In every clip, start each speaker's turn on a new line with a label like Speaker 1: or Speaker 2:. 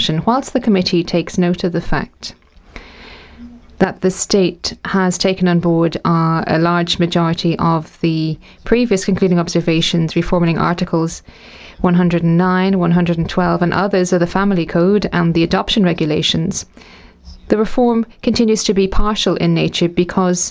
Speaker 1: abortion. Whilst the committee takes note of the fact that the state has taken on board a large majority of the previous concluding observations reforming Articles 109, 112 and others of the Family Code and the adoption regulations, the reform continues to be partial in nature because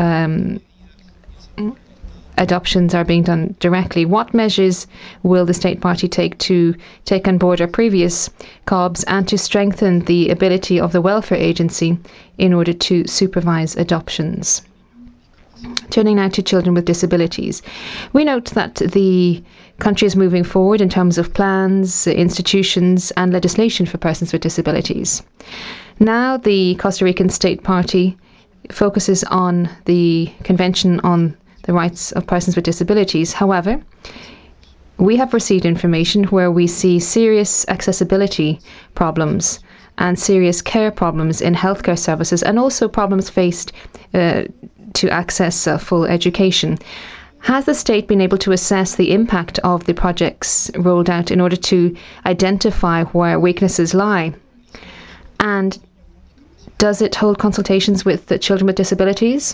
Speaker 1: adoptions are being done directly. What measures will the State Party take to take on board our previous COBs and to strengthen the ability of the Welfare Agency in order to supervise adoptions? Turning now to children with disabilities. We note that the country is moving forward in terms of plans, institutions and legislation for persons with disabilities. Now the Costa Rican State Party focuses on the Convention on the Rights of Persons with Disabilities. However, we have received information where we see serious accessibility problems and serious care problems in healthcare services and also problems faced to access full education. Has the state been able to assess the impact of the projects rolled out in order to identify where weaknesses lie? And does it hold consultations with the children with disabilities?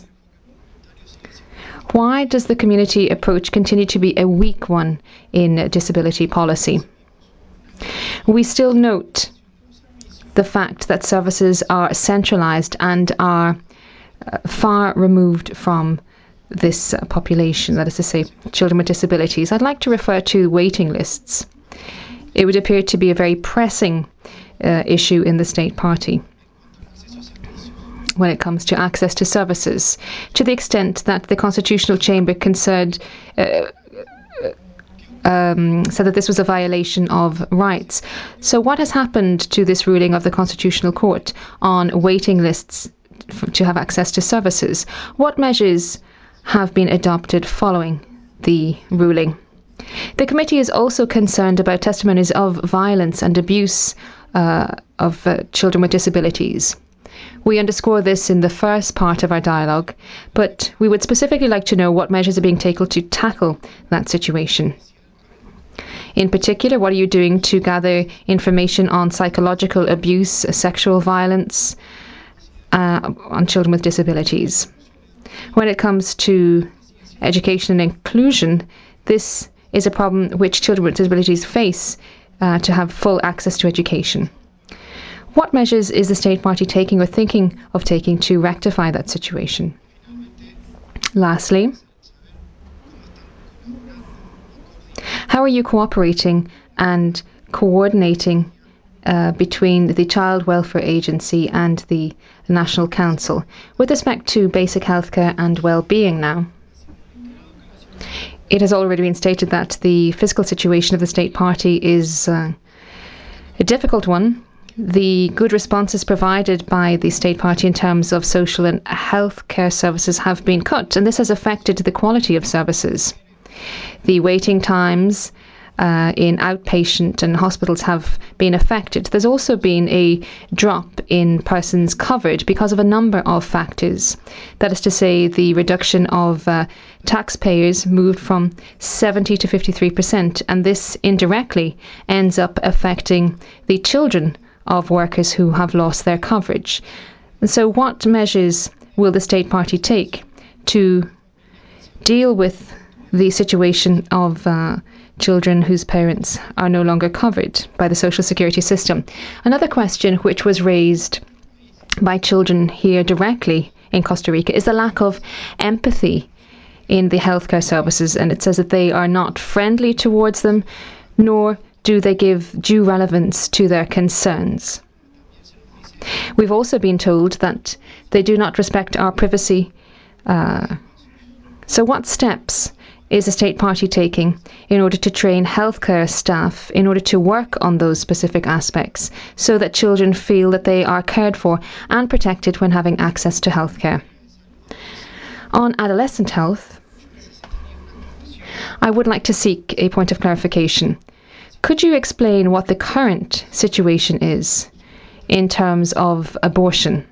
Speaker 1: Why does the community approach continue to be a weak one in disability policy? We still note the fact that services are centralised and are far removed from this population, that is to say, children with disabilities. I'd like to refer to waiting lists. It would appear to be a very pressing issue in the State Party when it comes to access to services, to the extent that the Constitutional Chamber said that this was a violation of rights. So what has happened to this ruling of the Constitutional Court on waiting lists to have access to services? What measures have been adopted following the ruling? The committee is also concerned about testimonies of violence and abuse of children with disabilities. We underscore this in the first part of our dialogue, but we would specifically like to know what measures are being taken to tackle that situation. In particular, what are you doing to gather information on psychological abuse, sexual violence on children with disabilities? When it comes to education and inclusion, this is a problem which children with disabilities face to have full access to education. What measures is the State Party taking or thinking of taking to rectify that situation? Lastly, how are you cooperating and coordinating between the Child Welfare Agency and the National Council with respect to basic healthcare and well-being now? It has already been stated that the fiscal situation of the State Party is a difficult one. The good responses provided by the State Party in terms of social and health care services have been cut, and this has affected the quality of services. The waiting times in outpatient and hospitals have been affected. There's also been a drop in persons covered because of a number of factors. That is to say, the reduction of taxpayers moved from 70 to 53%, and this indirectly ends up affecting the children of workers who have lost their coverage. And so what measures will the State Party take to deal with the situation of children whose parents are no longer covered by the social security system? Another question which was raised by children here directly in Costa Rica is the lack of empathy in the healthcare services, and it says that they are not friendly towards them, nor do they give due relevance to their concerns. We've also been told that they do not respect our privacy. So what steps is the State Party taking in order to train healthcare staff in order to work on those specific aspects so that children feel that they are cared for and protected when having access to healthcare? On adolescent health, I would like to seek a point of clarification. Could you explain what the current situation is in terms of abortion?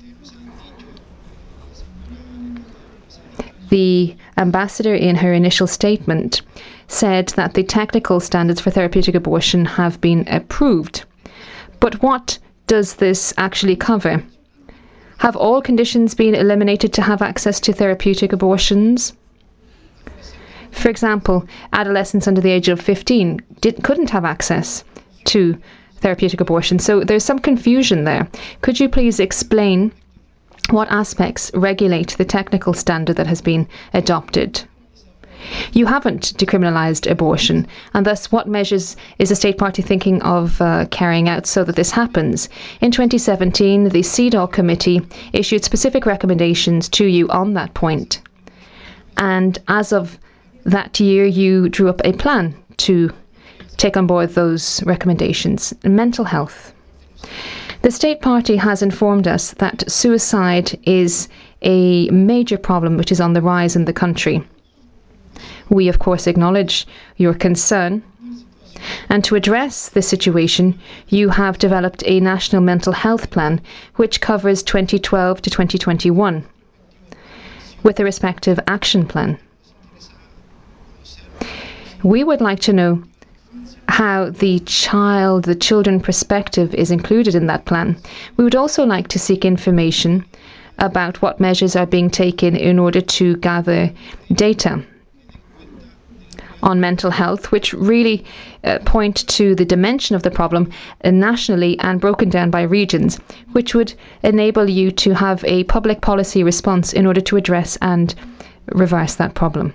Speaker 1: The ambassador in her initial statement said that the technical standards for therapeutic abortion have been approved, But what does this actually cover? Have all conditions been eliminated to have access to therapeutic abortions? For example, adolescents under the age of 15 couldn't have access to therapeutic abortion. So there's some confusion there. Could you please explain what aspects regulate the technical standard that has been adopted? You haven't decriminalised abortion, and thus what measures is the State Party thinking of carrying out so that this happens? In 2017, the CEDAW committee issued specific recommendations to you on that point. And as of that year, you drew up a plan to take on board those recommendations. Mental health. The State Party has informed us that suicide is a major problem which is on the rise in the country. We, of course, acknowledge your concern. And to address this situation, you have developed a national mental health plan which covers 2012 to 2021 with a respective action plan. We would like to know how the children perspective is included in that plan. We would also like to seek information about what measures are being taken in order to gather data on mental health, which really point to the dimension of the problem nationally and broken down by regions, which would enable you to have a public policy response in order to address and reverse that problem.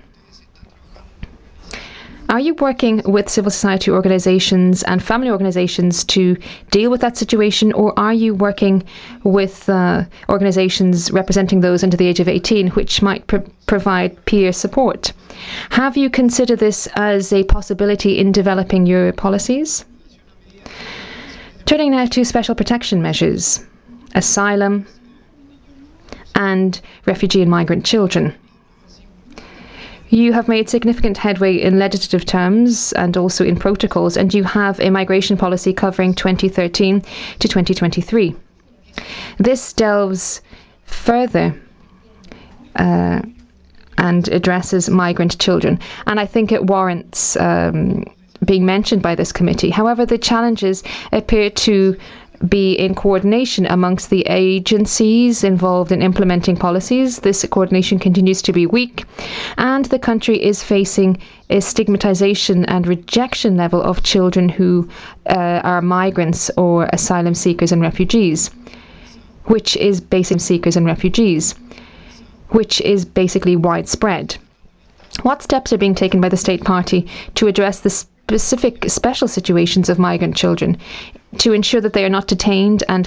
Speaker 1: Are you working with civil society organisations and family organisations to deal with that situation, or are you working with organisations representing those under the age of 18 which might provide peer support? Have you considered this as a possibility in developing your policies? Turning now to special protection measures, asylum and refugee and migrant children. You have made significant headway in legislative terms and also in protocols, and you have a migration policy covering 2013 to 2023. This delves further and addresses migrant children, and I think it warrants being mentioned by this committee. However, the challenges appear to be in coordination amongst the agencies involved in implementing policies. This coordination continues to be weak, and the country is facing a stigmatization and rejection level of children who are migrants or asylum seekers and refugees, which is basically widespread. What steps are being taken by the State Party to address the special situations of migrant children, to ensure that they are not detained and